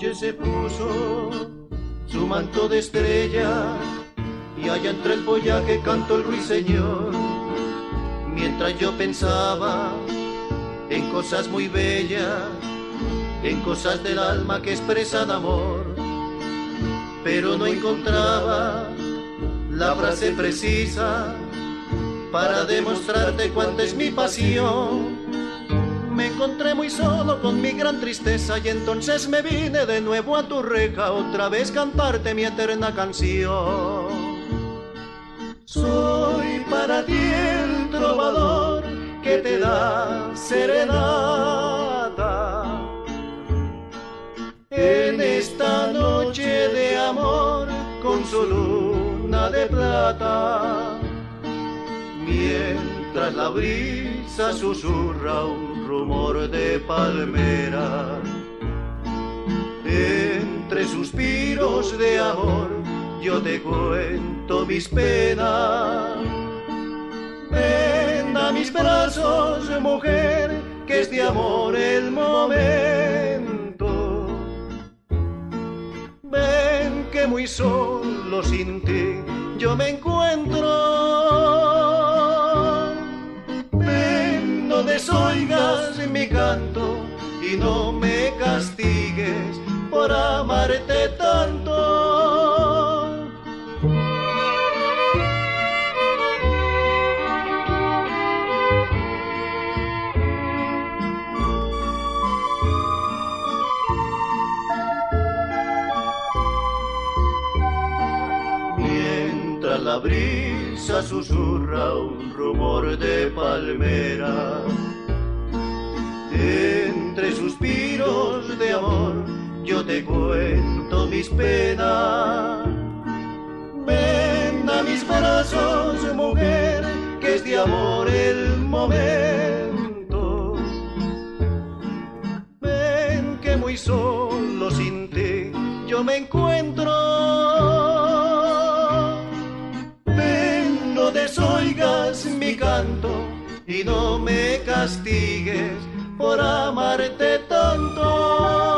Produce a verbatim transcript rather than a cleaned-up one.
noche se puso su manto de estrella y allá entre el follaje cantó el ruiseñor, mientras yo pensaba en cosas muy bellas, en cosas del alma que expresan amor, pero no encontraba la frase precisa para demostrarte cuánta es mi pasión. Me encontré muy solo con mi gran tristeza y entonces me vine de nuevo a tu reja, otra vez cantarte mi eterna canción. Soy para ti el trovador que te da serenata en esta noche de amor con su luna de plata, mientras la brisa susurra un rumor de palmera. Entre suspiros de amor yo te cuento mis penas. Ven a mis brazos, mujer, que es de amor el momento. Ven que muy solo sin ti yo me encuentro. Ven, no desoigas mi canto y no me castigues por amarte tanto. Mientras la brisa susurra un rumor de palmera, entre suspiros de amor yo te cuento mis penas. Ven a mis brazos, mujer, que es de amor el momento. Ven que muy solo sin ti yo me encuentro. Ven, no desoigas mi canto y no me castigues por amarte tanto.